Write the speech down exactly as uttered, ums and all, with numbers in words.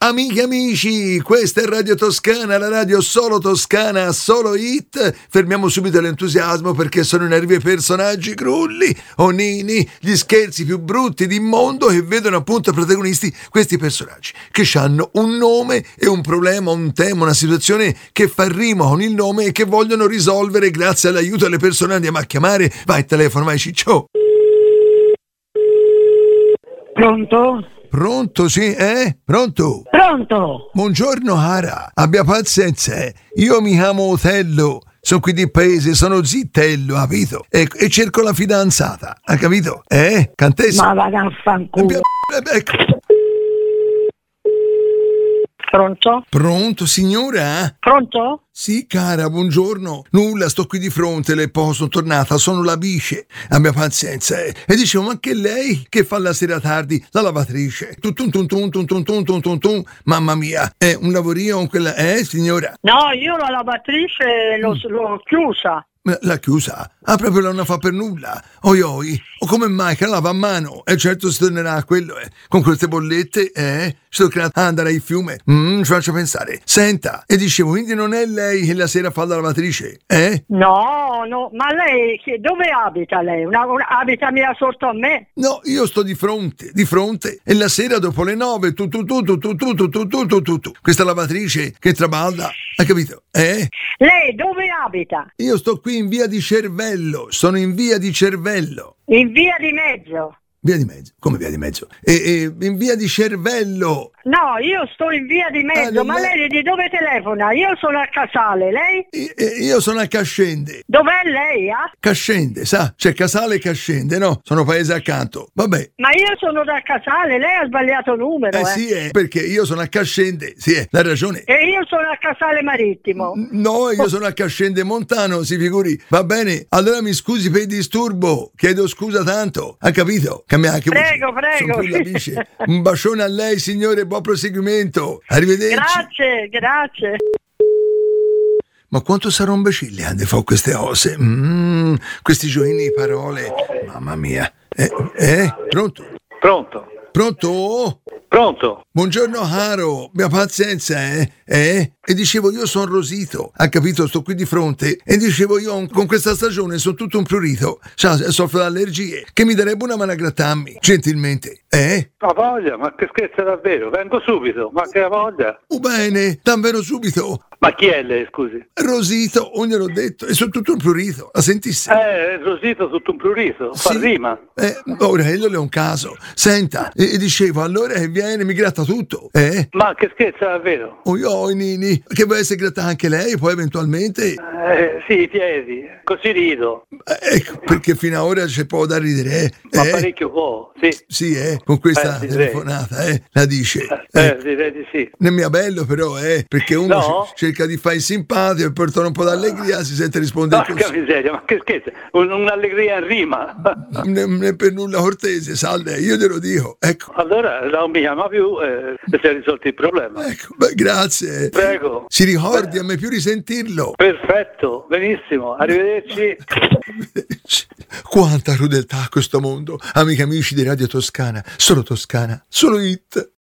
Amiche e amici, questa è Radio Toscana, la radio solo toscana, solo hit. Fermiamo subito l'entusiasmo perché sono i nervi personaggi crulli, onini, gli scherzi più brutti di mondo che vedono appunto protagonisti questi personaggi che hanno un nome e un problema, un tema, una situazione che fa rima con il nome e che vogliono risolvere grazie all'aiuto delle persone. Andiamo a chiamare, vai telefono, vai ciccio. Pronto? Pronto, sì, eh? Pronto? Pronto? Buongiorno, Ara. Abbia pazienza, eh. Io mi chiamo Otello. Sono qui di paese, sono Zittello, capito? E, e cerco la fidanzata, ha capito? Eh? Cantessa? Ma vada a fanculo. Ecco. Pronto? Pronto, signora? Pronto? Sì, cara, buongiorno. Nulla, sto qui di fronte, le posto, sono tornata, sono la bice. Abbia pazienza, eh. E dicevo, ma che lei che fa la sera tardi? La lavatrice. Tum tum tum tum tum tum tum tum tum tum. Mamma mia, è un lavorino con quella, eh, signora? No, io la lavatrice l'ho, l'ho chiusa. L'ha chiusa? Ah, proprio non la fa per nulla. Oi oi, o come mai che la lava a mano? E certo si tornerà a quello, eh. Con queste bollette, eh? Ci toccherà andare al fiume. Mm, ci faccio pensare. Senta, e dicevo, quindi non è lei che la sera fa la lavatrice, eh? No, no, ma lei che, dove abita lei? Una, una, abita mia sotto a me? No, io sto di fronte, di fronte. E la sera dopo le nove, tu tu tu tu tu tu tu tu tu tu tu tu. Questa lavatrice che trabalda, hai capito? Eh? Lei dove abita? Io sto qui in via di Cervello, sono in via di Cervello. In via di mezzo. Via di mezzo? Come via di mezzo? E, e, in via di Cervello. No, io sto in via di mezzo, Ah, ma lei- lei di dove telefona? Io sono a Casale, lei? I- Io sono a Cascende. Dov'è lei, ah? Cascende, sa? C'è Casale e Cascende, no? Sono paese accanto. Vabbè. Ma io sono da Casale, lei ha sbagliato numero, Eh eh? sì, eh, perché io sono a Cascende. Sì, eh, l'ha ragione. E io sono a Casale Marittimo. No, io sono a Cascende Montano, si figuri. Va bene, allora mi scusi per il disturbo. Chiedo scusa tanto. Ha capito? Cambia anche voce. Prego, prego. Sono più la bice. Un bacione a lei, signore, buon proseguimento. Arrivederci. Grazie, grazie. Ma quanto sarò imbecille a fare queste cose? Mm, questi giochini di parole. Mamma mia. Eh, eh? Pronto? Pronto? Pronto? Pronto? Buongiorno caro, abbia pazienza, eh? Eh? E dicevo, io sono Rosito, ha capito, sto qui di fronte, e dicevo io con questa stagione sono tutto un prurito, cioè, soffro di allergie, che mi darebbe una mano a grattarmi, gentilmente, eh? Ma voglia, ma che scherzo davvero? Vengo subito, ma che voglia? Oh bene, davvero subito. Ma chi è lei, scusi? Rosito, ogni l'ho detto, e sono tutto un prurito, la sentissi? Eh, Rosito tutto un prurito, fa Sì. rima. Eh, Aurelio è un caso, senta, e, e dicevo, allora che viene, mi gratta tutto, eh? Ma che scherzo davvero? Oi oi Nini, che vuoi essere gratta anche lei, poi eventualmente... Eh, sì, i piedi, così rido. Eh, Ecco, perché fino ad ora c'è poco da ridere, eh? Ma Eh? parecchio può, sì. Sì, eh, con questa Eh, sì, direi. telefonata, eh, la dice. Eh, Eh, direi di sì. non mi è bello però, eh, perché uno No? c- cerca di fare il simpatico e portare un po' d'allegria, si sente rispondere Porca così. miseria, ma che scherzo? Un- un'allegria in rima. Non non è per nulla cortese, salve, io te lo dico, ecco. Allora non mi chiama più e si è risolto il problema. Ecco, beh, grazie. Prego. Si ricordi, a me più risentirlo. Perfetto, benissimo, arrivederci. Quanta crudeltà a questo mondo, amici amici di Radio Toscana, solo Toscana, solo hit.